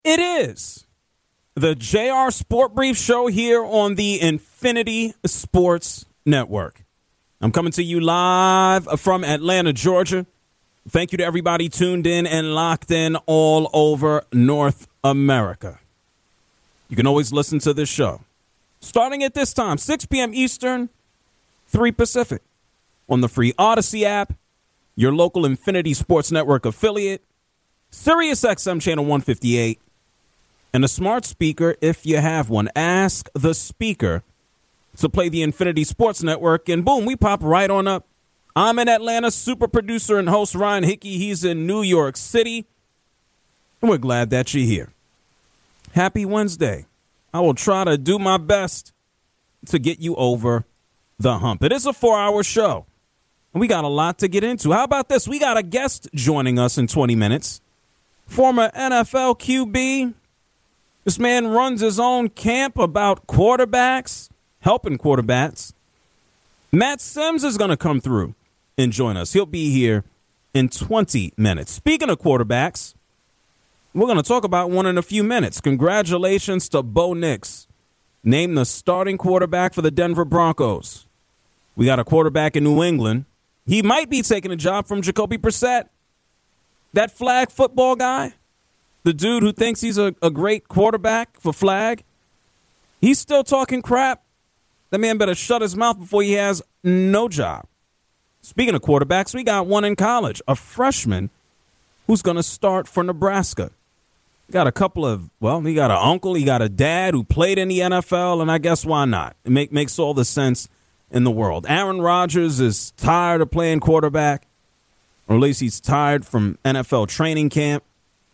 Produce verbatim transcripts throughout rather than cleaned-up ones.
It is the J R Sport Brief Show here on the Infinity Sports Network. I'm coming to you live from Atlanta, Georgia. Thank you to everybody tuned in and locked in all over North America. You can always listen to this show starting at this time, six p.m. Eastern, three Pacific, on the free Odyssey app, your local Infinity Sports Network affiliate, Sirius X M channel one fifty-eight, and a smart speaker if you have one. Ask the speaker to play the Infinity Sports Network, and boom, we pop right on up. I'm in Atlanta, super producer and host Ryan Hickey. He's in New York City, and we're glad that you're here. Happy Wednesday. I will try to do my best to get you over the hump. It is a four-hour show, and we got a lot to get into. How about this? We got a guest joining us in twenty minutes. Former N F L Q B. This man runs his own camp about quarterbacks, helping quarterbacks. Matt Sims is going to come through and join us. He'll be here in twenty minutes. Speaking of quarterbacks, we're going to talk about one in a few minutes. Congratulations to Bo Nix, named the starting quarterback for the Denver Broncos. We got a quarterback in New England. He might be taking a job from Jacoby Brissett, that flag football guy. The dude who thinks he's a, a great quarterback for flag, he's still talking crap. That man better shut his mouth before he has no job. Speaking of quarterbacks, we got one in college, a freshman who's going to start for Nebraska. Got a couple of, well, he got an uncle, he got a dad who played in the N F L, and I guess why not? It make, makes all the sense in the world. Aaron Rodgers is tired of playing quarterback, or at least he's tired from N F L training camp.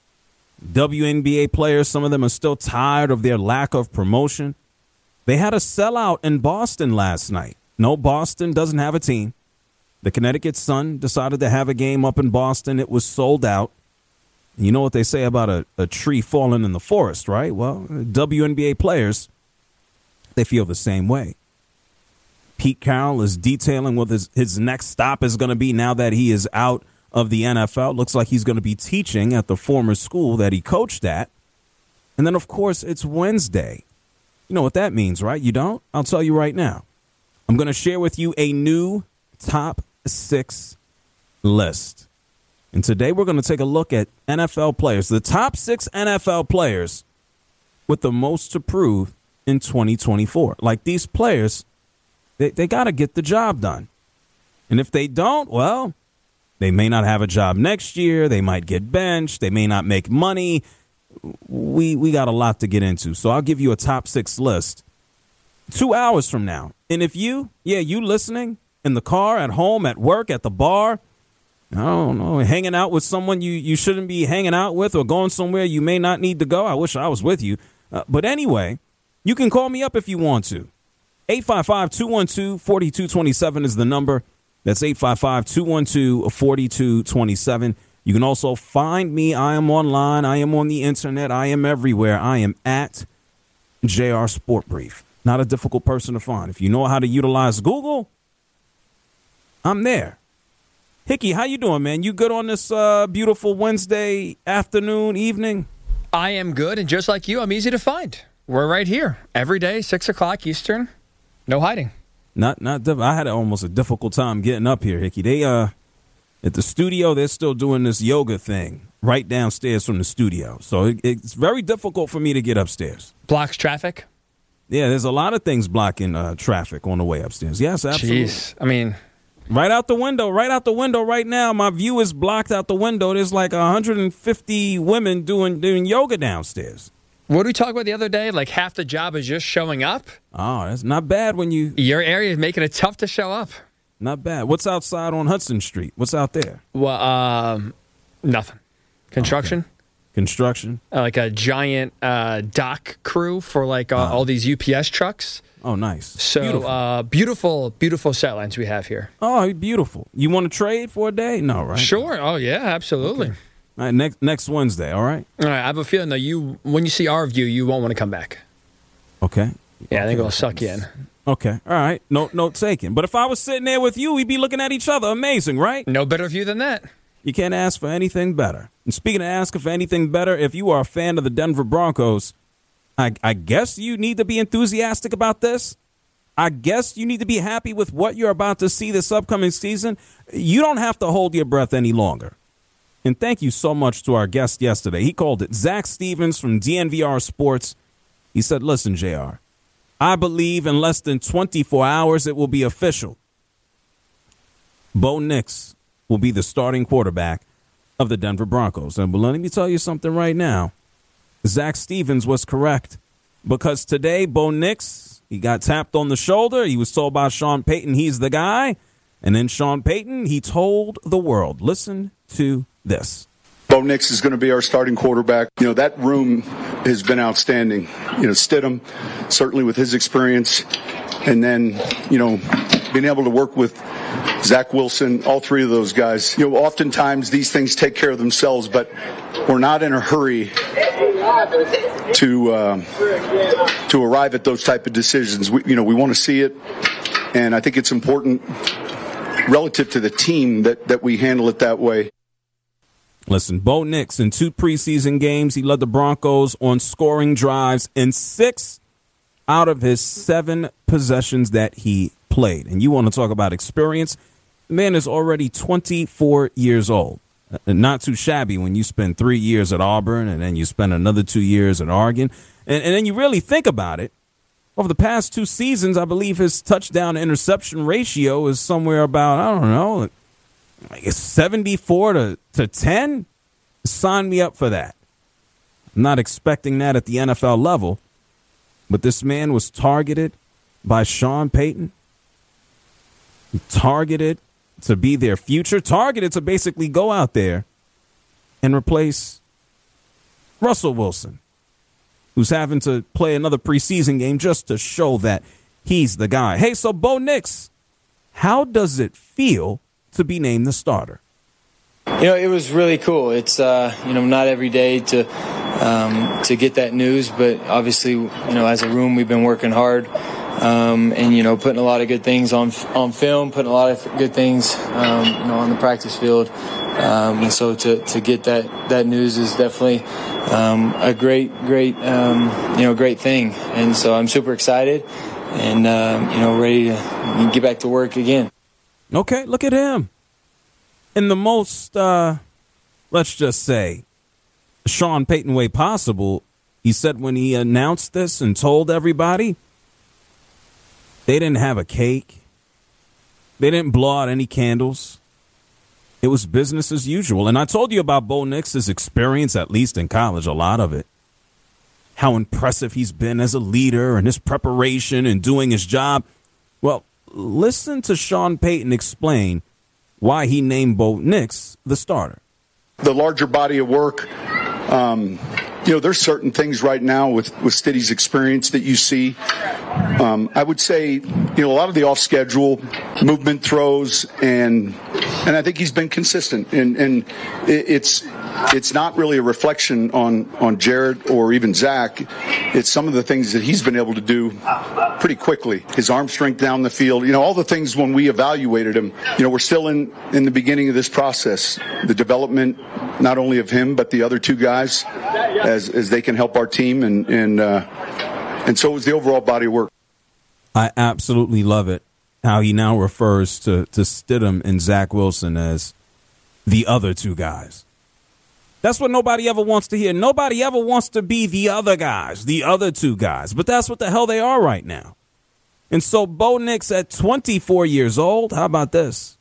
W N B A players, some of them are still tired of their lack of promotion. They had a sellout in Boston last night. No, Boston doesn't have a team. The Connecticut Sun decided to have a game up in Boston. It was sold out. You know what they say about a, a tree falling in the forest, right? Well, W N B A players, they feel the same way. Pete Carroll is detailing what his, his next stop is going to be now that he is out of the N F L. Looks like he's going to be teaching at the former school that he coached at. And then, of course, it's Wednesday. You know what that means, right? You don't? I'll tell you right now. I'm going to share with you a new top six list. And today we're going to take a look at N F L players, the top six N F L players with the most to prove in twenty twenty-four. Like, these players, they, they got to get the job done. And if they don't, well, they may not have a job next year. They might get benched. They may not make money. We we got a lot to get into. So I'll give you a top six list two hours from now. And if you, yeah, you listening in the car, at home, at work, at the bar, I don't know, hanging out with someone you, you shouldn't be hanging out with, or going somewhere you may not need to go. I wish I was with you. Uh, but anyway, you can call me up if you want to. eight five five, two one two, four two two seven is the number. That's eight five five, two one two, four two two seven. You can also find me. I am online. I am on the internet. I am everywhere. I am at J R Sport Brief. Not a difficult person to find. If you know how to utilize Google, I'm there. Hickey, how you doing, man? You good on this uh, beautiful Wednesday afternoon, evening? I am good, and just like you, I'm easy to find. We're right here every day, six o'clock Eastern. No hiding. Not, not. Diff- I had almost a difficult time getting up here, Hickey. They, uh, at the studio, they're still doing this yoga thing right downstairs from the studio. So it, it's very difficult for me to get upstairs. Blocks traffic? Yeah, there's a lot of things blocking uh, traffic on the way upstairs. Yes, absolutely. Jeez, I mean, right out the window, right out the window right now. My view is blocked out the window. There's like one hundred fifty women doing doing yoga downstairs. What did we talk about the other day? Like half the job is just showing up? Oh, that's not bad when you... Your area is making it tough to show up. Not bad. What's outside on Hudson Street? What's out there? Well, um, nothing. Construction. Okay. Construction. Uh, like a giant uh, dock crew for like uh, uh, all these U P S trucks. Oh, nice. So beautiful, uh, beautiful, beautiful set lines we have here. Oh, beautiful. You want to trade for a day? No, right? Sure. Oh, yeah, absolutely. Okay. All right, next next Wednesday, all right? All right, I have a feeling that you, when you see our view, you won't want to come back. Okay. Yeah, okay. I think it'll suck you in. Okay, all right. No, note taken. But if I was sitting there with you, we'd be looking at each other. Amazing, right? No better view than that. You can't ask for anything better. And speaking of asking for anything better, if you are a fan of the Denver Broncos, I, I guess you need to be enthusiastic about this. I guess you need to be happy with what you're about to see this upcoming season. You don't have to hold your breath any longer. And thank you so much to our guest yesterday. He called it Zach Stevens from D N V R Sports. He said, listen, J R, I believe in less than twenty-four hours it will be official. Bo Nix will be the starting quarterback of the Denver Broncos. And let me tell you something right now. Zach Stevens was correct, because today Bo Nix, he got tapped on the shoulder. He was told by Sean Payton he's the guy. And then Sean Payton, he told the world, listen to this. Bo Nix is going to be our starting quarterback. You know, that room has been outstanding. You know, Stidham, certainly with his experience. And then, you know, being able to work with Zach Wilson, all three of those guys. You know, oftentimes these things take care of themselves, but we're not in a hurry to uh, to arrive at those type of decisions. We, you know, we want to see it, and I think it's important relative to the team that, that we handle it that way. Listen, Bo Nix, in two preseason games, he led the Broncos on scoring drives in six out of his seven possessions that he played. And you want to talk about experience? The man is already twenty-four years old. Not too shabby when you spend three years at Auburn and then you spend another two years at Oregon. And, and then you really think about it. Over the past two seasons, I believe his touchdown-interception ratio is somewhere about, I don't know, like seventy-four to ten. Sign me up for that. I'm not expecting that at the N F L level, but this man was targeted by Sean Payton, targeted to be their future, targeted to basically go out there and replace Russell Wilson, who's having to play another preseason game just to show that he's the guy. Hey, so Bo Nix, how does it feel to be named the starter? You know, it was really cool. It's, uh, you know, not every day to um, to get that news, but obviously, you know, as a room, we've been working hard um, and, you know, putting a lot of good things on on film, putting a lot of good things, um, you know, on the practice field. Um, and so to, to get that, that news is definitely um, a great, great, um, you know, great thing. And so I'm super excited and, uh, you know, ready to get back to work again. Okay, look at him. In the most, uh, let's just say, Sean Payton way possible, he said when he announced this and told everybody, they didn't have a cake. They didn't blow out any candles. It was business as usual. And I told you about Bo Nix's experience, at least in college, a lot of it. How impressive he's been as a leader and his preparation and doing his job. Well, listen to Sean Payton explain why he named Bo Nix the starter. The larger body of work, um, you know, there's certain things right now with, with Stiddy's experience that you see. Um, I would say, you know, a lot of the off-schedule movement throws, and and I think he's been consistent. And, and it, it's it's not really a reflection on, on Jared or even Zach. It's some of the things that he's been able to do pretty quickly. His arm strength down the field, you know, all the things when we evaluated him. You know, we're still in, in the beginning of this process. The development, not only of him, but the other two guys, as as they can help our team. And, and, uh, and so is the overall body of work. I absolutely love it, how he now refers to, to Stidham and Zach Wilson as the other two guys. That's what nobody ever wants to hear. Nobody ever wants to be the other guys, the other two guys. But that's what the hell they are right now. And so Bo Nix at twenty-four years old, how about this?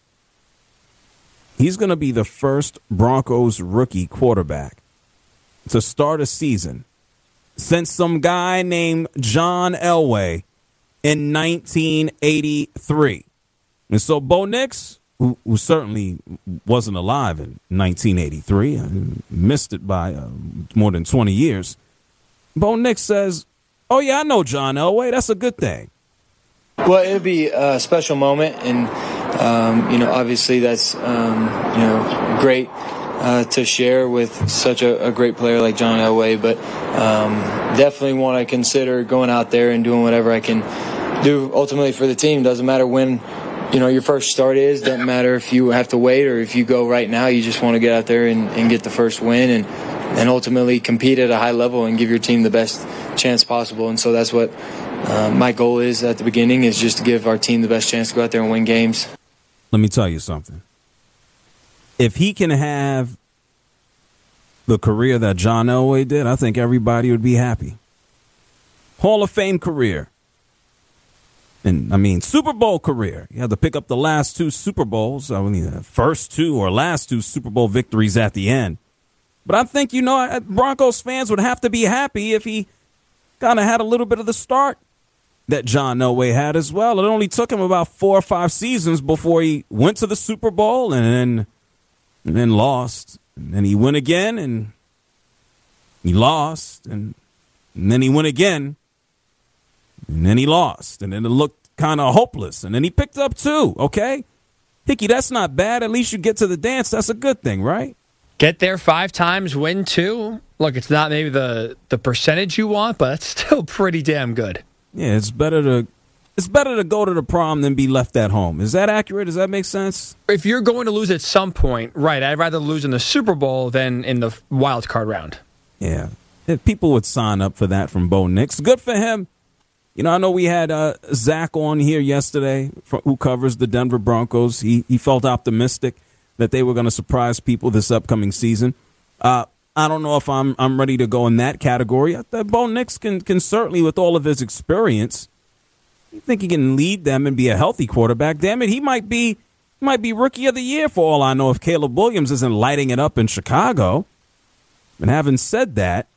He's going to be the first Broncos rookie quarterback to start a season since some guy named John Elway in nineteen eighty-three. And so Bo Nix, who, who certainly wasn't alive in nineteen eighty-three, I missed it by uh, more than twenty years, Bo Nix says, oh, yeah, I know John Elway. That's a good thing. Well, it'll be a special moment, and, um, you know, obviously that's, um, you know, great uh, to share with such a, a great player like John Elway, but um, definitely want to consider going out there and doing whatever I can do ultimately for the team. Doesn't matter when you know, your first start is. Doesn't matter if you have to wait or if you go right now. You just want to get out there and, and get the first win and, and ultimately compete at a high level and give your team the best chance possible. And so that's what uh, my goal is at the beginning, is just to give our team the best chance to go out there and win games. Let me tell you something. If he can have the career that John Elway did, I think everybody would be happy. Hall of Fame career. And, I mean, Super Bowl career. You had to pick up the last two Super Bowls. I mean, the first two or last two Super Bowl victories at the end. But I think, you know, Broncos fans would have to be happy if he kind of had a little bit of the start that John Elway had as well. It only took him about four or five seasons before he went to the Super Bowl and then, and then lost. And then he went again and he lost. And, and then he went again. And then he lost, and then it looked kind of hopeless, and then he picked up two, okay? Hickey, that's not bad. At least you get to the dance. That's a good thing, right? Get there five times, win two. Look, it's not maybe the, the percentage you want, but it's still pretty damn good. Yeah, it's better to it's better to go to the prom than be left at home. Is that accurate? Does that make sense? If you're going to lose at some point, right, I'd rather lose in the Super Bowl than in the wild card round. Yeah, if people would sign up for that from Bo Nix. Good for him. You know, I know we had uh, Zach on here yesterday for, who covers the Denver Broncos. He he felt optimistic that they were going to surprise people this upcoming season. Uh, I don't know if I'm I'm ready to go in that category. I think Bo Nix can, can certainly, with all of his experience, I think he can lead them and be a healthy quarterback. Damn it, he might be he might be Rookie of the Year for all I know if Caleb Williams isn't lighting it up in Chicago. And having said that,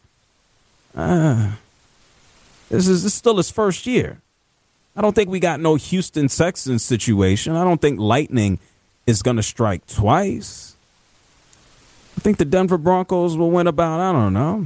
uh This is, this is still his first year. I don't think we got no Houston Texans situation. I don't think lightning is going to strike twice. I think the Denver Broncos will win about, I don't know,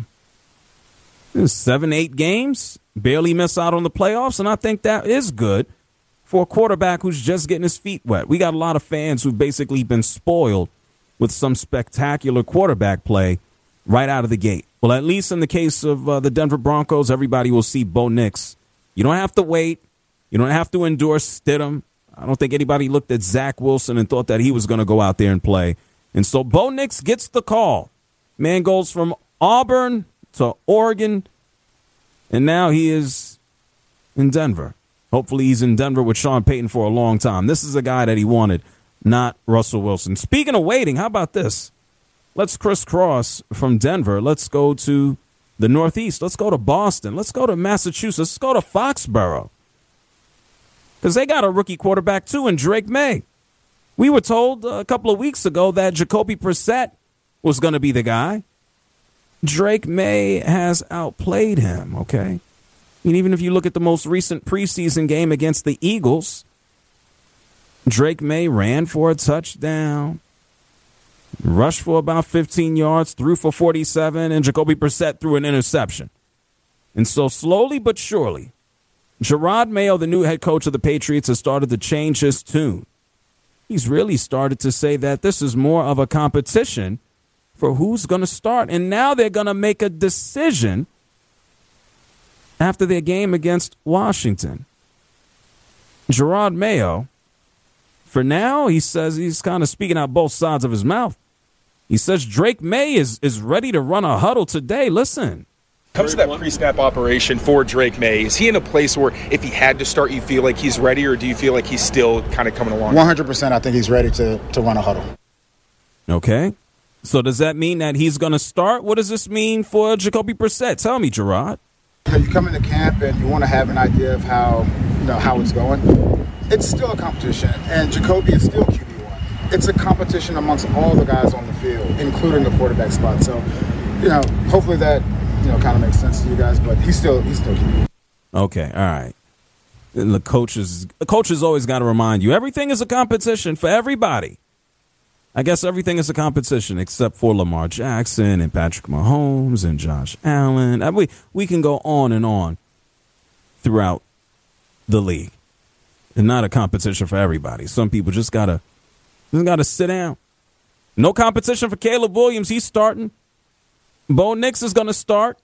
seven, eight games, barely miss out on the playoffs, and I think that is good for a quarterback who's just getting his feet wet. We got a lot of fans who've basically been spoiled with some spectacular quarterback play right out of the gate. Well, at least in the case of uh, the Denver Broncos, everybody will see Bo Nix. You don't have to wait. You don't have to endure Stidham. I don't think anybody looked at Zach Wilson and thought that he was going to go out there and play. And so Bo Nix gets the call. Man goes from Auburn to Oregon, and now he is in Denver. Hopefully he's in Denver with Sean Payton for a long time. This is a guy that he wanted, not Russell Wilson. Speaking of waiting, how about this? Let's crisscross from Denver. Let's go to the Northeast. Let's go to Boston. Let's go to Massachusetts. Let's go to Foxborough. Because they got a rookie quarterback, too, in Drake May. We were told a couple of weeks ago that Jacoby Brissett was going to be the guy. Drake May has outplayed him, okay? And even if you look at the most recent preseason game against the Eagles, Drake May ran for a touchdown, rushed for about fifteen yards, threw for forty-seven, and Jacoby Brissett threw an interception. And so slowly but surely, Gerard Mayo, the new head coach of the Patriots, has started to change his tune. He's really started to say that this is more of a competition for who's going to start. And now they're going to make a decision after their game against Washington. Gerard Mayo, for now, he says he's kind of speaking out both sides of his mouth. He says Drake May is, is ready to run a huddle today. Listen. Comes to that pre-snap operation for Drake May, is he in a place where if he had to start, you feel like he's ready, or do you feel like he's still kind of coming along? one hundred percent I think he's ready to, to run a huddle. Okay. So does that mean that he's going to start? What does this mean for Jacoby Brissett? Tell me, Gerard. You know, you come into camp and you want to have an idea of how, you know, how it's going. It's still a competition, and Jacoby is still Q B one. It's a competition amongst all the guys on the field, including the quarterback spot. So, you know, hopefully that, you know, kind of makes sense to you guys, but he's still he's still Q B. Okay, all right. And the coaches, the coaches always got to remind you, everything is a competition for everybody. I guess everything is a competition except for Lamar Jackson and Patrick Mahomes and Josh Allen. We we can go on and on throughout the league. And not a competition for everybody. Some people just gotta just gotta sit down. No competition for Caleb Williams. He's starting. Bo Nix is gonna start.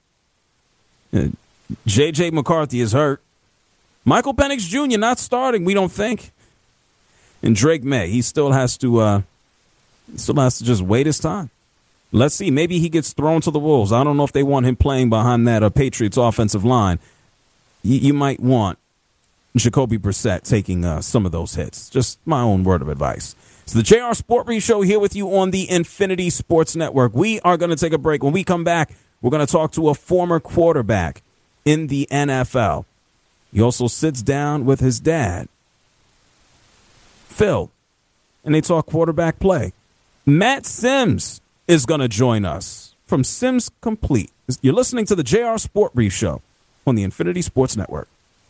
J J McCarthy is hurt. Michael Penix Junior not starting, we don't think. And Drake May, he still has to uh, he still has to just wait his time. Let's see. Maybe he gets thrown to the wolves. I don't know if they want him playing behind that uh, Patriots offensive line. You, you might want Jacoby Brissett taking uh, some of those hits. Just my own word of advice. It's the J R Sport Brief Show here with you on the Infinity Sports Network. We are going to take a break. When we come back, we're going to talk to a former quarterback in the N F L. He also sits down with his dad, Phil, and they talk quarterback play. Matt Sims is going to join us from Sims Complete. You're listening to the J R Sport Brief Show on the Infinity Sports Network.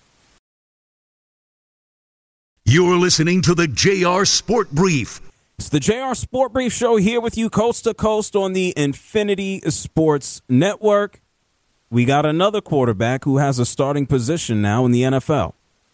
You're listening to the J R Sport Brief. It's the J R Sport Brief Show here with you coast to coast on the Infinity Sports Network. We got another quarterback who has a starting position now in the N F L.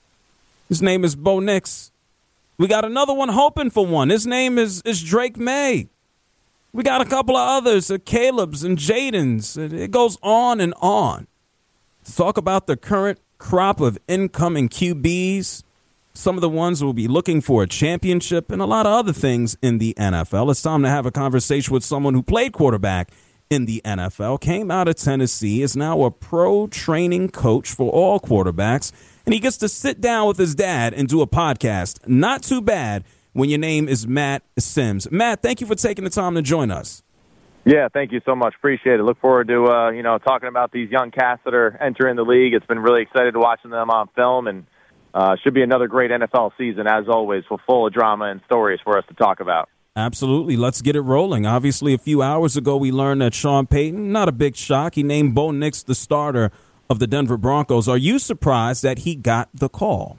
His name is Bo Nix. We got another one hoping for one. His name is, is Drake May. We got a couple of others, uh, Caleb's and Jaden's. It, it goes on and on. To talk about the current crop of incoming Q Bs, some of the ones who will be looking for a championship, and a lot of other things in the N F L. It's time to have a conversation with someone who played quarterback in the N F L, came out of Tennessee, is now a pro training coach for all quarterbacks, and he gets to sit down with his dad and do a podcast. Not too bad when your name is Matt Sims. Matt, thank you for taking the time to join us. Yeah, thank you so much. Appreciate it. Look forward to, uh, you know, talking about these young cats that are entering the league. It's been really excited watching them on film, and Uh, should be another great N F L season, as always, full of drama and stories for us to talk about. Absolutely. Let's get it rolling. Obviously, a few hours ago, we learned that Sean Payton, not a big shock, he named Bo Nix the starter of the Denver Broncos. Are you surprised that he got the call?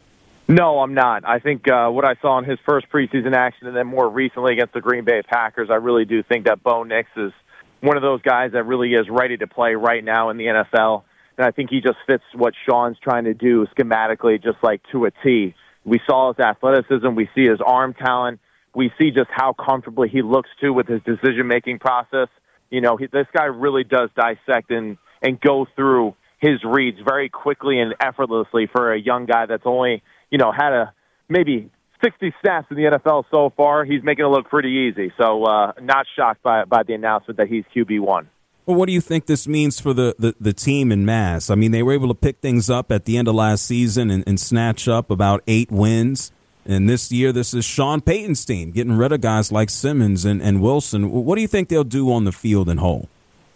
No, I'm not. I think uh, what I saw in his first preseason action and then more recently against the Green Bay Packers, I really do think that Bo Nix is one of those guys that really is ready to play right now in the N F L. And I think he just fits what Sean's trying to do schematically, just like to a T. We saw his athleticism. We see his arm talent. We see just how comfortable he looks, too, with his decision-making process. You know, he, this guy really does dissect and, and go through his reads very quickly and effortlessly for a young guy that's only, you know, had a maybe sixty snaps in the N F L so far. He's making it look pretty easy. So uh, not shocked by, by the announcement that he's Q B one. Well, what do you think this means for the, the, the team in mass? I mean, they were able to pick things up at the end of last season and, and snatch up about eight wins. And this year, this is Sean Payton's team, getting rid of guys like Simmons and, and Wilson. What do you think they'll do on the field and whole?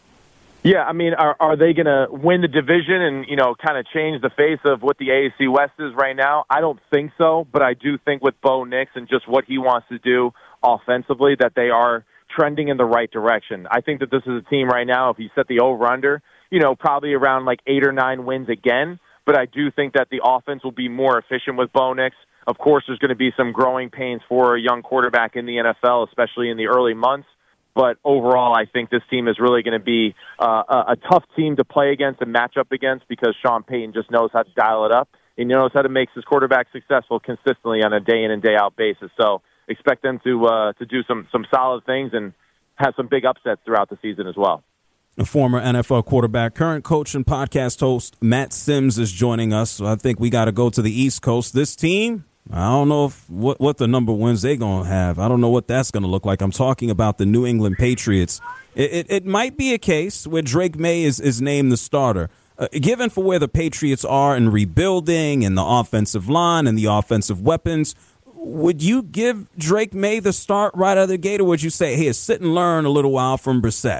Yeah, I mean, are, are they going to win the division and, you know, kind of change the face of what the A F C West is right now? I don't think so, but I do think with Bo Nix and just what he wants to do offensively that they are trending in the right direction. I think that this is a team right now, if you set the over-under, you know, probably around like eight or nine wins again. But I do think that the offense will be more efficient with Bo Nix. Of course, there's going to be some growing pains for a young quarterback in the N F L, especially in the early months. But overall, I think this team is really going to be uh, a, a tough team to play against and match up against because Sean Payton just knows how to dial it up. And he knows how to make his quarterback successful consistently on a day-in and day-out basis. So expect them to uh, to do some some solid things and have some big upsets throughout the season as well. A former N F L quarterback, current coach and podcast host Matt Sims is joining us. So I think we got to go to the East Coast. This team, I don't know if, what what the number of wins they're going to have. I don't know what that's going to look like. I'm talking about the New England Patriots. It, it, it might be a case where Drake May is, is named the starter. Uh, given for where the Patriots are in rebuilding and the offensive line and the offensive weapons, would you give Drake May the start right out of the gate, or would you say, hey, sit and learn a little while from Brissett?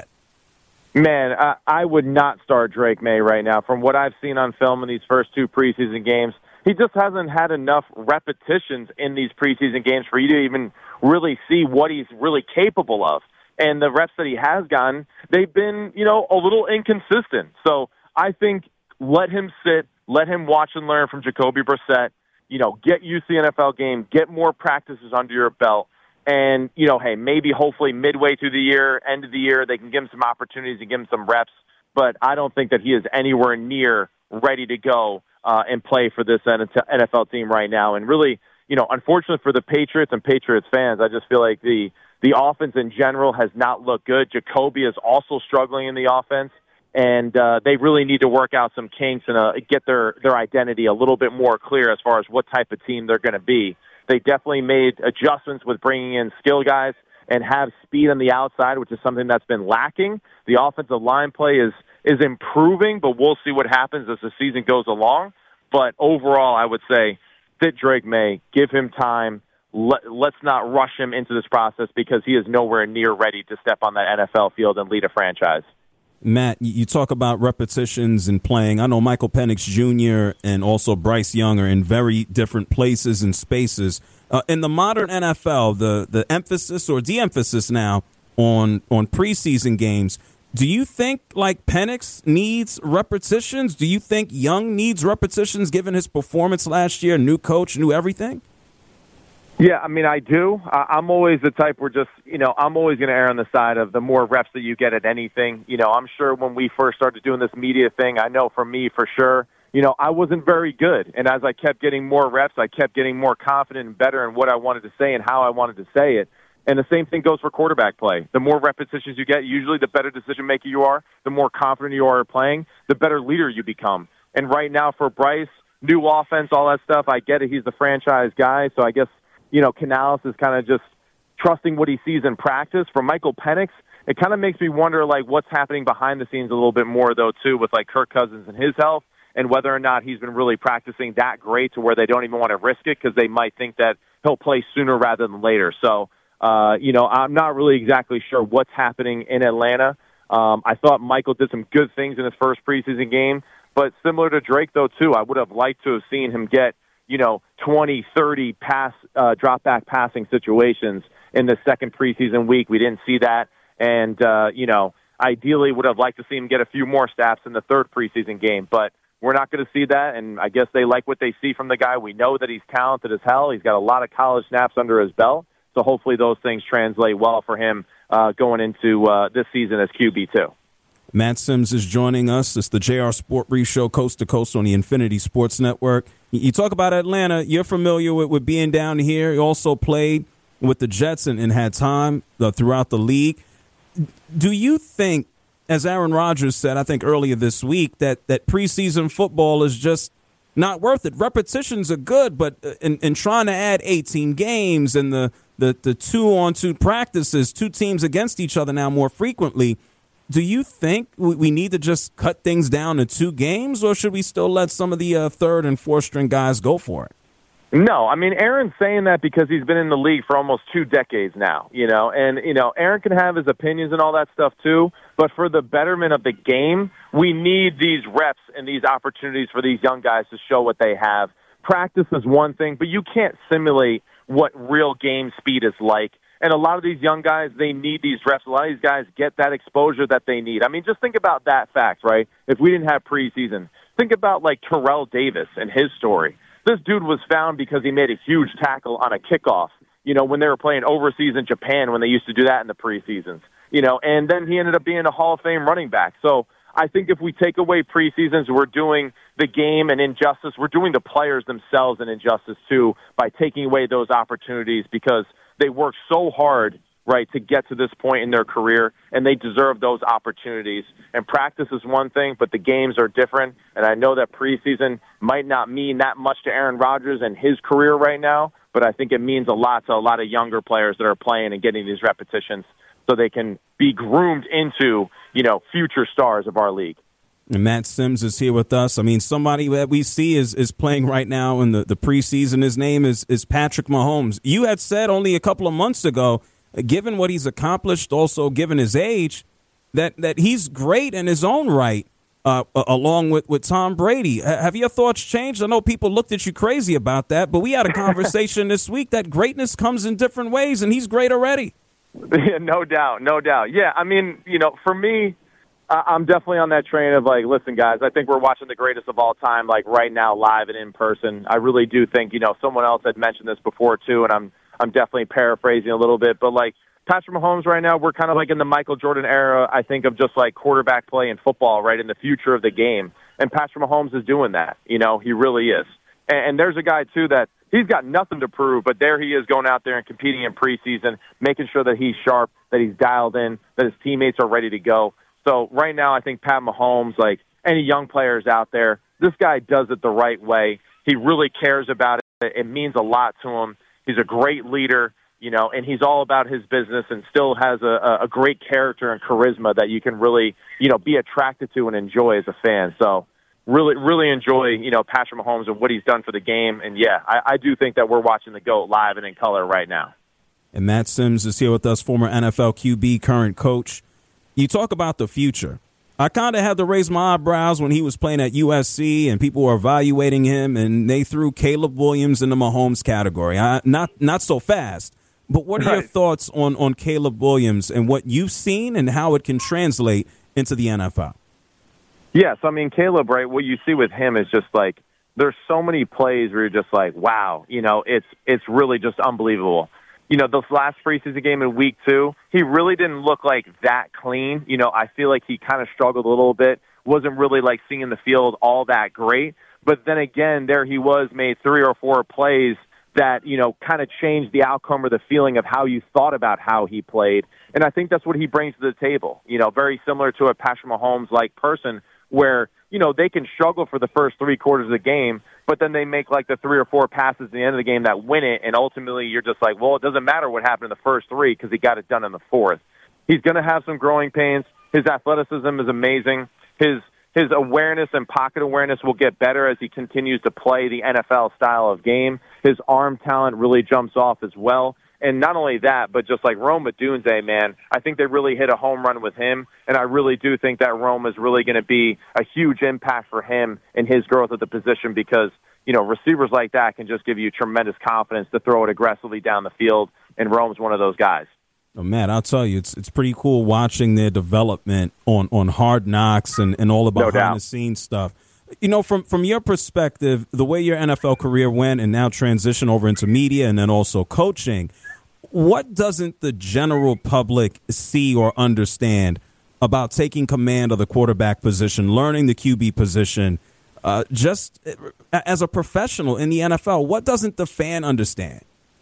Man, I, I would not start Drake May right now. From what I've seen on film in these first two preseason games, he just hasn't had enough repetitions in these preseason games for you to even really see what he's really capable of. And the reps that he has gotten, they've been, you know, a little inconsistent. So I think let him sit, let him watch and learn from Jacoby Brissett. You know, get used to the N F L game, get more practices under your belt, and, you know, hey, maybe hopefully midway through the year, end of the year, they can give him some opportunities and give him some reps. But I don't think that he is anywhere near ready to go uh, and play for this N F L team right now. And really, you know, unfortunately for the Patriots and Patriots fans, I just feel like the, the offense in general has not looked good. Jacoby is also struggling in the offense. And uh, they really need to work out some kinks and uh, get their, their identity a little bit more clear as far as what type of team they're going to be. They definitely made adjustments with bringing in skill guys and have speed on the outside, which is something that's been lacking. The offensive line play is is improving, but we'll see what happens as the season goes along. But overall, I would say sit Drake Maye, give him time. Let, let's not rush him into this process because he is nowhere near ready to step on that N F L field and lead a franchise. Matt, you talk about repetitions and playing. I know Michael Penix Junior and also Bryce Young are in very different places and spaces. Uh, in the modern N F L, the, the emphasis or de-emphasis now on, on preseason games, do you think, like, Penix needs repetitions? Do you think Young needs repetitions given his performance last year, new coach, new everything? Yeah, I mean, I do. I'm always the type where just, you know, I'm always going to err on the side of the more reps that you get at anything. You know, I'm sure when we first started doing this media thing, I know for me, for sure, you know, I wasn't very good. And as I kept getting more reps, I kept getting more confident and better in what I wanted to say and how I wanted to say it. And the same thing goes for quarterback play. The more repetitions you get, usually the better decision maker you are, the more confident you are playing, the better leader you become. And right now for Bryce, new offense, all that stuff, I get it. He's the franchise guy, so I guess, you know, Canales is kind of just trusting what he sees in practice. For Michael Penix, it kind of makes me wonder, like, what's happening behind the scenes a little bit more, though, too, with, like, Kirk Cousins and his health, and whether or not he's been really practicing that great to where they don't even want to risk it because they might think that he'll play sooner rather than later. So, uh, you know, I'm not really exactly sure what's happening in Atlanta. Um, I thought Michael did some good things in his first preseason game, but similar to Drake, though, too, I would have liked to have seen him get, you know, twenty, thirty pass, uh, drop back passing situations in the second preseason week. We didn't see that. And, uh, you know, ideally would have liked to see him get a few more snaps in the third preseason game, but we're not going to see that. And I guess they like what they see from the guy. We know that he's talented as hell. He's got a lot of college snaps under his belt. So hopefully those things translate well for him, uh, going into, uh, this season as Q B two. Matt Sims is joining us. It's the J R Sport Brief Show, coast to coast on the Infinity Sports Network. You talk about Atlanta. You're familiar with, with being down here. You also played with the Jets and, and had time uh, throughout the league. Do you think, as Aaron Rodgers said, I think earlier this week, that, that preseason football is just not worth it? Repetitions are good, but in, in trying to add eighteen games and the, the, the two-on-two practices, two teams against each other now more frequently, do you think we need to just cut things down to two games, or should we still let some of the uh, third and fourth string guys go for it? No, I mean, Aaron's saying that because he's been in the league for almost two decades now, you know, and, you know, Aaron can have his opinions and all that stuff too, but for the betterment of the game, we need these reps and these opportunities for these young guys to show what they have. Practice is one thing, but you can't simulate what real game speed is like. And a lot of these young guys, they need these reps. A lot of these guys get that exposure that they need. I mean, just think about that fact, right? If we didn't have preseason, think about, like, Terrell Davis and his story. This dude was found because he made a huge tackle on a kickoff, you know, when they were playing overseas in Japan when they used to do that in the preseasons, you know, and then he ended up being a Hall of Fame running back. So I think if we take away preseasons, we're doing the game an injustice. We're doing the players themselves an injustice, too, by taking away those opportunities because they work so hard, right, to get to this point in their career, and they deserve those opportunities. And practice is one thing, but the games are different. And I know that preseason might not mean that much to Aaron Rodgers and his career right now, but I think it means a lot to a lot of younger players that are playing and getting these repetitions so they can be groomed into, you know, future stars of our league. And Matt Sims is here with us. I mean, somebody that we see is, is playing right now in the, the preseason. His name is, is Patrick Mahomes. You had said only a couple of months ago, given what he's accomplished, also given his age, that, that he's great in his own right, uh, along with, with Tom Brady. Have your thoughts changed? I know people looked at you crazy about that, but we had a conversation this week that greatness comes in different ways, and he's great already. Yeah, no doubt, no doubt. Yeah, I mean, you know, for me, I'm definitely on that train of, like, listen, guys, I think we're watching the greatest of all time, like, right now, live and in person. I really do think, you know, someone else had mentioned this before, too, and I'm I'm definitely paraphrasing a little bit. But, like, Patrick Mahomes right now, we're kind of like in the Michael Jordan era, I think, of just, like, quarterback play in football, right, in the future of the game. And Patrick Mahomes is doing that. You know, he really is. And, and there's a guy, too, that he's got nothing to prove, but there he is going out there and competing in preseason, making sure that he's sharp, that he's dialed in, that his teammates are ready to go. So right now, I think Pat Mahomes, like any young players out there, this guy does it the right way. He really cares about it. It means a lot to him. He's a great leader, you know, and he's all about his business and still has a, a great character and charisma that you can really, you know, be attracted to and enjoy as a fan. So really, really enjoy, you know, Patrick Mahomes and what he's done for the game. And, yeah, I, I do think that we're watching the GOAT live and in color right now. And Matt Sims is here with us, former N F L Q B, current coach. You talk about the future. I kind of had to raise my eyebrows when he was playing at U S C and people were evaluating him, and they threw Caleb Williams in the Mahomes category. I, not not so fast, but what are right. your thoughts on, on Caleb Williams and what you've seen and how it can translate into the N F L? Yes, I mean, Caleb, right, what you see with him is just like there's so many plays where you're just like, wow, you know, it's it's really just unbelievable. You know, this last preseason game in week two, he really didn't look like that clean. You know, I feel like he kind of struggled a little bit, wasn't really like seeing the field all that great. But then again, there he was, made three or four plays that, you know, kind of changed the outcome or the feeling of how you thought about how he played. And I think that's what he brings to the table. You know, very similar to a Patrick Mahomes-like person where, you know, they can struggle for the first three quarters of the game, but then they make like the three or four passes at the end of the game that win it, and ultimately you're just like, well, it doesn't matter what happened in the first three because he got it done in the fourth. He's going to have some growing pains. His athleticism is amazing. His his awareness and pocket awareness will get better as he continues to play the N F L style of game. His arm talent really jumps off as well. And not only that, but just like Rome Odunze, man, I think they really hit a home run with him, and I really do think that Rome is really going to be a huge impact for him in his growth at the position because, you know, receivers like that can just give you tremendous confidence to throw it aggressively down the field, and Rome's one of those guys. Oh, Matt, I'll tell you, it's it's pretty cool watching their development on, on Hard Knocks and, and all the No behind-the-scenes stuff. You know, from, from your perspective, the way your N F L career went and now transition over into media and then also coaching, what doesn't the general public see or understand about taking command of the quarterback position, learning the Q B position, uh, just as a professional in the N F L? What doesn't the fan understand?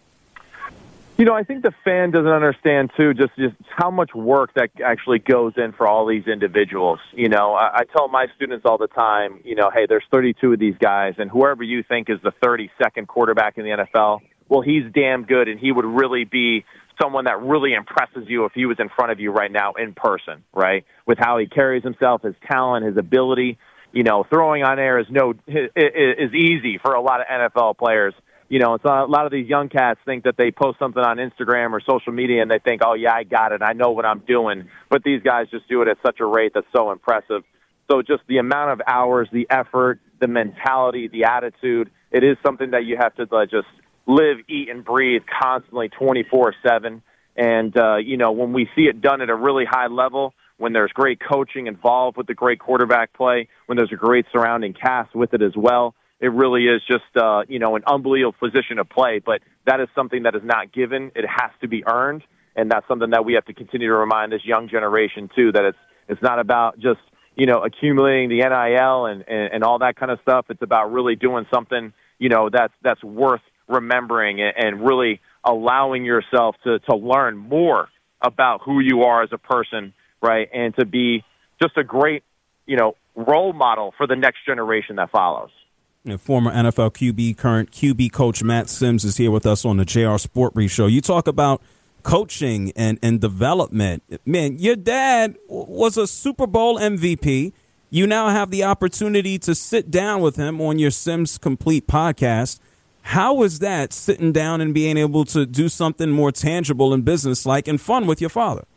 You know, I think the fan doesn't understand, too, just, just how much work that actually goes in for all these individuals. You know, I, I tell my students all the time, you know, hey, there's thirty-two of these guys, and whoever you think is the thirty-second quarterback in the N F L, well, he's damn good, and he would really be someone that really impresses you if he was in front of you right now in person, right, with how he carries himself, his talent, his ability. You know, throwing on air is no is easy for a lot of N F L players. You know, it's a lot of these young cats think that they post something on Instagram or social media and they think, oh, yeah, I got it. I know what I'm doing. But these guys just do it at such a rate that's so impressive. So just the amount of hours, the effort, the mentality, the attitude, it is something that you have to uh, just live, eat, and breathe constantly twenty-four seven. And, uh, you know, when we see it done at a really high level, when there's great coaching involved with the great quarterback play, when there's a great surrounding cast with it as well, it really is just, uh, you know, an unbelievable position to play. But that is something that is not given. It has to be earned. And that's something that we have to continue to remind this young generation, too, that it's it's not about just, you know, accumulating the N I L and, and, and all that kind of stuff. It's about really doing something, you know, that's, that's worth remembering and, and really allowing yourself to, to learn more about who you are as a person, right, and to be just a great, you know, role model for the next generation that follows. And former N F L Q B, current Q B coach Matt Sims is here with us on the J R Sport Brief Show. You talk about coaching and, and development. Man, your dad was a Super Bowl M V P. You now have the opportunity to sit down with him on your Sims Complete podcast. How was that, sitting down and being able to do something more tangible and business-like and fun with your father?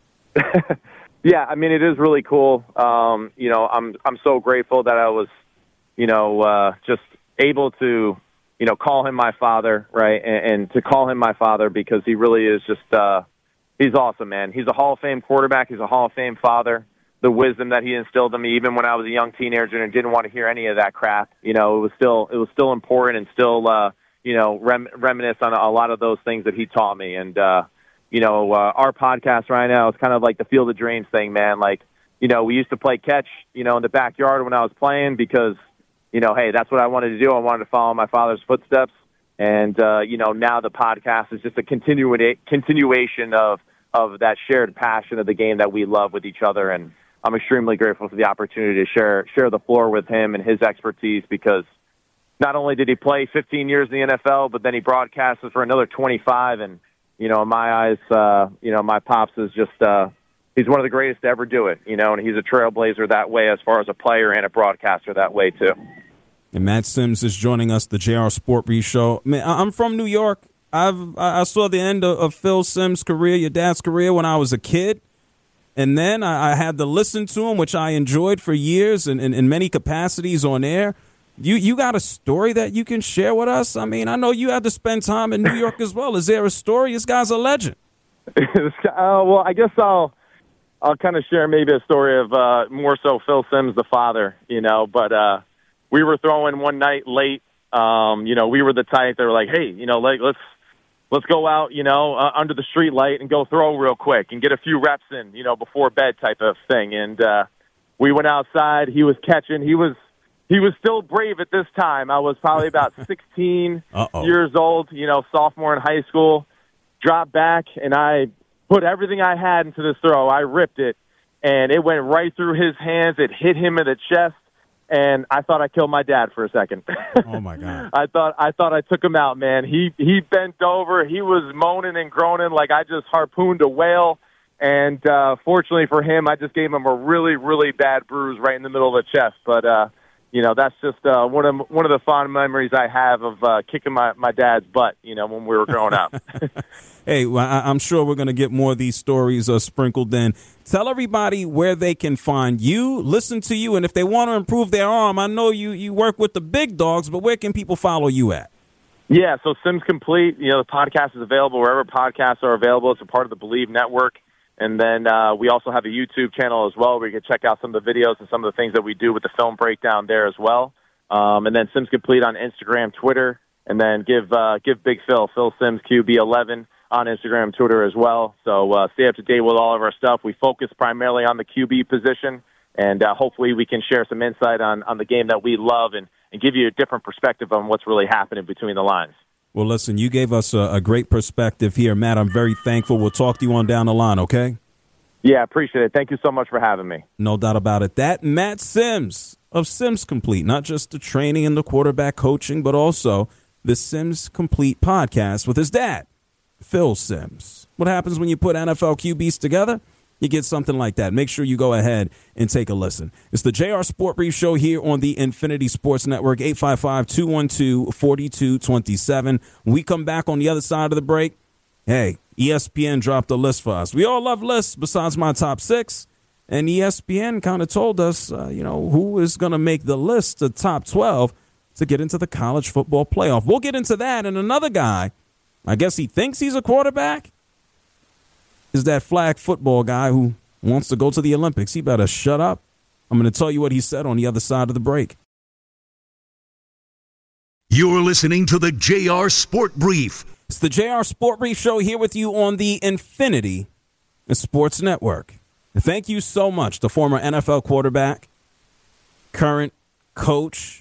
Yeah, I mean, it is really cool. Um, you know, I'm I'm so grateful that I was, you know, uh, just able to, you know, call him my father, right, and, and to call him my father because he really is just, uh, he's awesome, man. He's a Hall of Fame quarterback. He's a Hall of Fame father. The wisdom that he instilled in me, even when I was a young teenager and didn't want to hear any of that crap, you know, it was still it was still important and still, uh, you know, rem- reminisce on a lot of those things that he taught me. And, uh, you know, uh, our podcast right now is kind of like the Field of Dreams thing, man. Like, you know, we used to play catch, you know, in the backyard when I was playing because, you know, hey, that's what I wanted to do. I wanted to follow my father's footsteps. And, uh, you know, now the podcast is just a continua- continuation of, of that shared passion of the game that we love with each other. And I'm extremely grateful for the opportunity to share share the floor with him and his expertise because, not only did he play fifteen years in the N F L, but then he broadcasted for another twenty-five. And, you know, in my eyes, uh, you know, my pops is just, uh, he's one of the greatest to ever do it, you know, and he's a trailblazer that way as far as a player and a broadcaster that way, too. And Matt Simms is joining us, the J R Sport Brief Show. Man, I'm from New York. I've I saw the end of, of Phil Simms' career, your dad's career, when I was a kid. And then I, I had to listen to him, which I enjoyed for years and in, in many capacities on air. You you got a story that you can share with us? I mean, I know you had to spend time in New York as well. Is there a story? This guy's a legend. uh, well, I guess I'll I'll kind of share maybe a story of uh, more so Phil Simms, the father, you know. But uh, we were throwing one night late. Um, you know, we were the type that were like, hey, you know, like, let's let's go out, you know, uh, under the street light and go throw real quick and get a few reps in, you know, before bed type of thing. And uh, we went outside. He was catching. He was he was still brave at this time. I was probably about sixteen Uh-oh. years old, you know, sophomore in high school. Dropped back, and I put everything I had into this throw. I ripped it, and it went right through his hands. It hit him in the chest, and I thought I killed my dad for a second. Oh, my God. I thought I thought I took him out, man. He he bent over. He was moaning and groaning like I just harpooned a whale. And uh, fortunately for him, I just gave him a really, really bad bruise right in the middle of the chest. But, uh, you know, that's just uh, one of one of the fond memories I have of uh, kicking my, my dad's butt, you know, when we were growing up. Hey, well, I- I'm sure we're going to get more of these stories uh, sprinkled in. Tell everybody where they can find you, listen to you, and if they want to improve their arm, I know you, you work with the big dogs, but where can people follow you at? Yeah, so Simms Complete, you know, the podcast is available wherever podcasts are available. It's a part of the Believe Network. And then uh, we also have a YouTube channel as well where you can check out some of the videos and some of the things that we do with the film breakdown there as well. Um, and then Simms Complete on Instagram, Twitter, and then give uh, give Big Phil, Phil Simms Q B eleven on Instagram, Twitter as well. So uh, stay up to date with all of our stuff. We focus primarily on the Q B position, and uh, hopefully we can share some insight on, on the game that we love and, and give you a different perspective on what's really happening between the lines. Well, listen, you gave us a, a great perspective here, Matt. I'm very thankful. We'll talk to you on down the line, okay? Yeah, appreciate it. Thank you so much for having me. No doubt about it. That Matt Simms of Simms Complete, not just the training and the quarterback coaching, but also the Simms Complete podcast with his dad, Phil Simms. What happens when you put N F L Q Bs together? You get something like that. Make sure you go ahead and take a listen. It's the J R Sport Brief Show here on the Infinity Sports Network, eight five five, two one two, four two two seven. When we come back on the other side of the break, hey, E S P N dropped a list for us. We all love lists besides my top six. And E S P N kind of told us, uh, you know, who is going to make the list, the top twelve, to get into the college football playoff. We'll get into that. And another guy, I guess he thinks he's a quarterback, is that flag football guy who wants to go to the Olympics. He better shut up. I'm going to tell you what he said on the other side of the break. You're listening to the J R Sport Brief. It's the J R Sport Brief Show here with you on the Infinity Sports Network. Thank you so much to former N F L quarterback, current coach,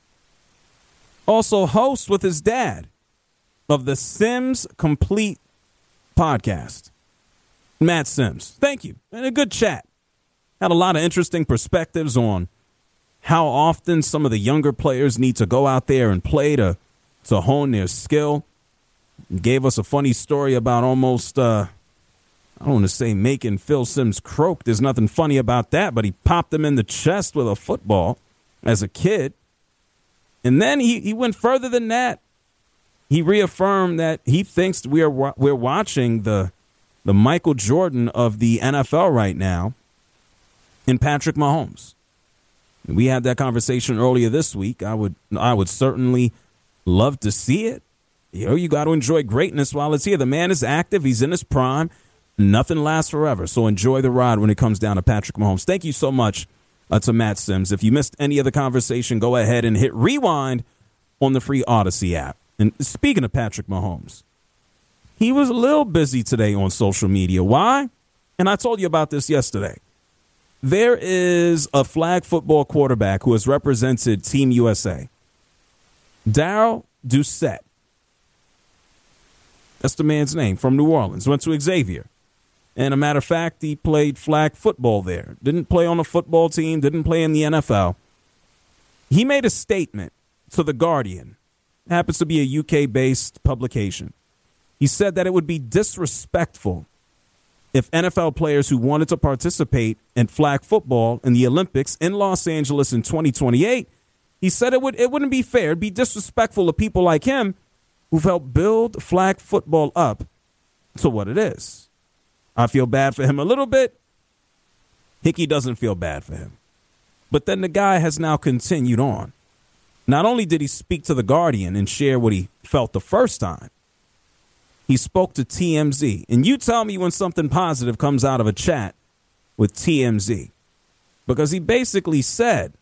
also host with his dad of the Simms Complete podcast, Matt Simms. Thank you. And a good chat. Had a lot of interesting perspectives on how often some of the younger players need to go out there and play to, to hone their skill. Gave us a funny story about almost, uh, I don't want to say making Phil Simms croak. There's nothing funny about that, but he popped him in the chest with a football as a kid. And then he, he went further than that. He reaffirmed that he thinks we are we're watching the the Michael Jordan of the N F L right now in Patrick Mahomes. We had that conversation earlier this week. I would I would certainly love to see it. You know, you got to enjoy greatness while it's here. The man is active. He's in his prime. Nothing lasts forever. So enjoy the ride when it comes down to Patrick Mahomes. Thank you so much uh, to Matt Simms. If you missed any of the conversation, go ahead and hit rewind on the free Odyssey app. And speaking of Patrick Mahomes, he was a little busy today on social media. Why? And I told you about this yesterday. There is a flag football quarterback who has represented Team U S A. Darrell Doucette. That's the man's name, from New Orleans. Went to Xavier. And a matter of fact, he played flag football there. Didn't play on a football team, didn't play in the N F L. He made a statement to The Guardian. It happens to be a U K-based publication. He said that it would be disrespectful if N F L players who wanted to participate in flag football in the Olympics in Los Angeles in twenty twenty-eight, he said it would it wouldn't be fair. It'd be disrespectful to people like him who've helped build flag football up to what it is. I feel bad for him a little bit. Hickey doesn't feel bad for him. But then the guy has now continued on. Not only did he speak to The Guardian and share what he felt the first time, he spoke to T M Z. And you tell me when something positive comes out of a chat with T M Z. Because he basically said,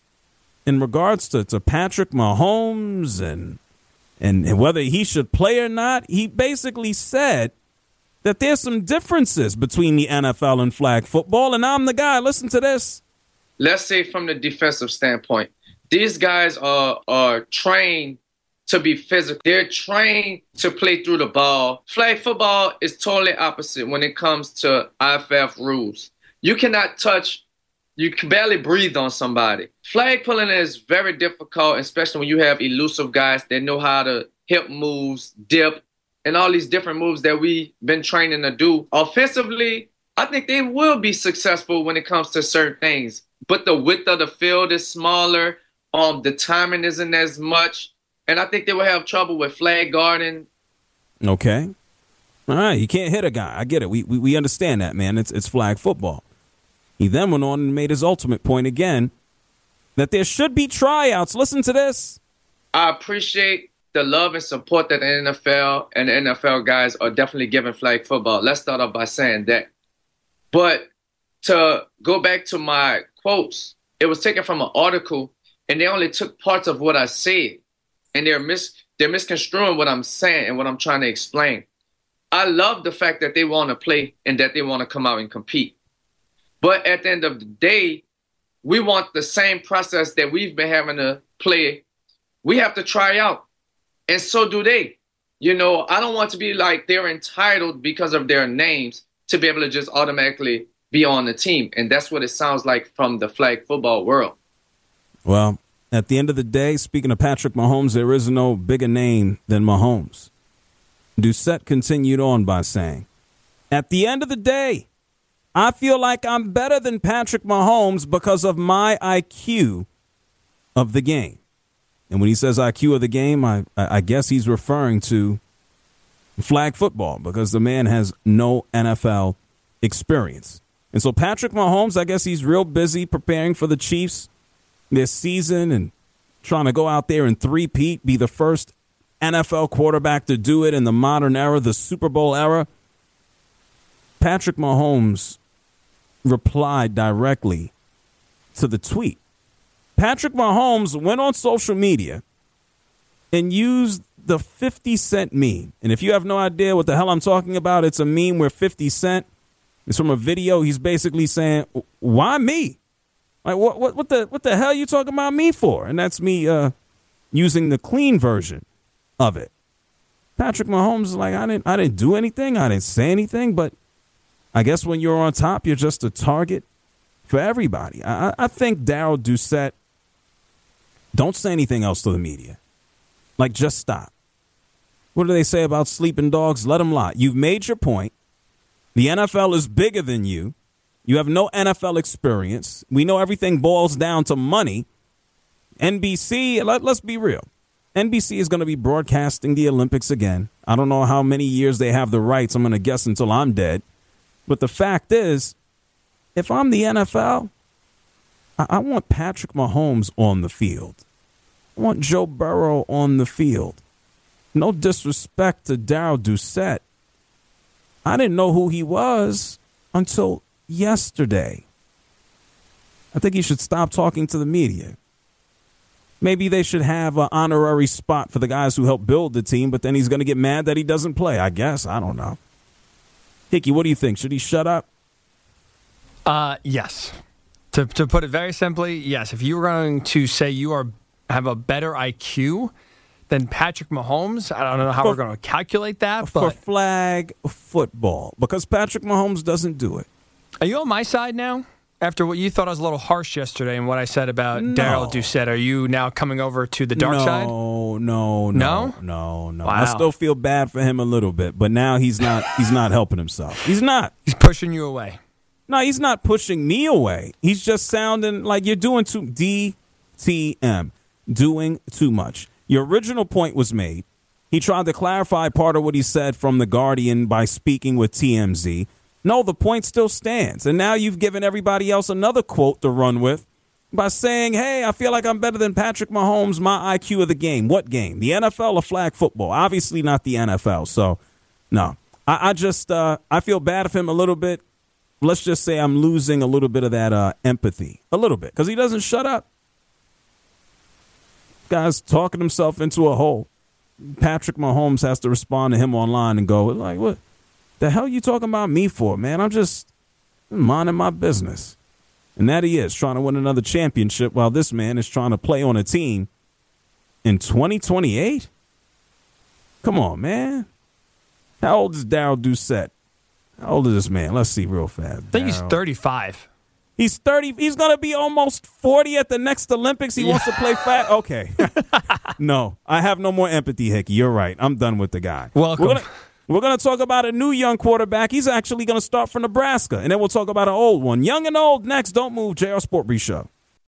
in regards to, to Patrick Mahomes and, and and whether he should play or not, he basically said that there's some differences between the N F L and flag football. And I'm the guy. Listen to this. Let's say from the defensive standpoint, these guys are, are trained to be physical. They're trained to play through the ball. Flag football is totally opposite when it comes to I F F rules. You cannot touch, you can barely breathe on somebody. Flag pulling is very difficult, especially when you have elusive guys that know how to hip moves, dip, and all these different moves that we've been training to do. Offensively, I think they will be successful when it comes to certain things. But the width of the field is smaller. Um, the timing isn't as much. And I think they will have trouble with flag guarding. Okay. All right. You can't hit a guy. I get it. We, we we understand that, man. It's it's flag football. He then went on and made his ultimate point again that there should be tryouts. Listen to this. I appreciate the love and support that the N F L and the N F L guys are definitely giving flag football. Let's start off by saying that. But to go back to my quotes, it was taken from an article, and they only took parts of what I said. And they're mis they're misconstruing what I'm saying and what I'm trying to explain. I love the fact that they want to play and that they want to come out and compete. But at the end of the day, we want the same process that we've been having to play. We have to try out. And so do they. You know, I don't want to be like they're entitled because of their names to be able to just automatically be on the team. And that's what it sounds like from the flag football world. Well, at the end of the day, speaking of Patrick Mahomes, there is no bigger name than Mahomes. Doucette continued on by saying, at the end of the day, I feel like I'm better than Patrick Mahomes because of my I Q of the game. And when he says I Q of the game, I, I guess he's referring to flag football because the man has no N F L experience. And so Patrick Mahomes, I guess he's real busy preparing for the Chiefs this season and trying to go out there and three-peat, be the first N F L quarterback to do it in the modern era, the Super Bowl era. Patrick Mahomes replied directly to the tweet. Patrick Mahomes went on social media and used the fifty cent meme. And if you have no idea what the hell I'm talking about, it's a meme where fifty cent is from a video. He's basically saying, why me? Like, what, what, what the, what the hell are you talking about me for? And that's me uh, using the clean version of it. Patrick Mahomes is like, I didn't, I didn't do anything. I didn't say anything. But I guess when you're on top, you're just a target for everybody. I, I think Darrell Doucette, don't say anything else to the media. Like, just stop. What do they say about sleeping dogs? Let them lie. You've made your point. The N F L is bigger than you. You have no N F L experience. We know everything boils down to money. N B C, let, let's be real. N B C is going to be broadcasting the Olympics again. I don't know how many years they have the rights. I'm going to guess until I'm dead. But the fact is, if I'm the N F L, I, I want Patrick Mahomes on the field. I want Joe Burrow on the field. No disrespect to Darrell Doucette. I didn't know who he was until yesterday. I think he should stop talking to the media. Maybe they should have an honorary spot for the guys who helped build the team, but then he's going to get mad that he doesn't play, I guess. I don't know. Hickey, what do you think? Should he shut up? Uh, yes. To to put it very simply, yes. If you were going to say you are have a better I Q than Patrick Mahomes, I don't know how for, we're going to calculate that. For but flag football, because Patrick Mahomes doesn't do it. Are you on my side now? After what you thought I was a little harsh yesterday and what I said about No. Daryl Doucette, are you now coming over to the dark no, side? No, no, No? no, no. Wow. I still feel bad for him a little bit, but now he's not. He's not helping himself. He's not. He's pushing you away. No, he's not pushing me away. He's just sounding like you're doing too D T M, doing too much. Your original point was made. He tried to clarify part of what he said from The Guardian by speaking with T M Z. No, the point still stands. And now you've given everybody else another quote to run with by saying, hey, I feel like I'm better than Patrick Mahomes, my I Q of the game. What game? The N F L or flag football? Obviously not the N F L. So, no. I, I just, uh, I feel bad of him a little bit. Let's just say I'm losing a little bit of that uh, empathy. A little bit. Because he doesn't shut up. Guy's talking himself into a hole. Patrick Mahomes has to respond to him online and go, like, what the hell are you talking about me for, man? I'm just minding my business. And that he is, trying to win another championship while this man is trying to play on a team in twenty twenty-eight? Come on, man. How old is Daryl Doucette? How old is this man? Let's see real fast. I think he's thirty-five. He's thirty. He's going to be almost forty at the next Olympics. He yeah. wants to play fat. Okay. No, I have no more empathy, Hickey. You're right. I'm done with the guy. Welcome. We're gonna, we're going to talk about a new young quarterback. He's actually going to start for Nebraska, and then we'll talk about an old one. Young and old next. Don't move. J R Sport Brief Show.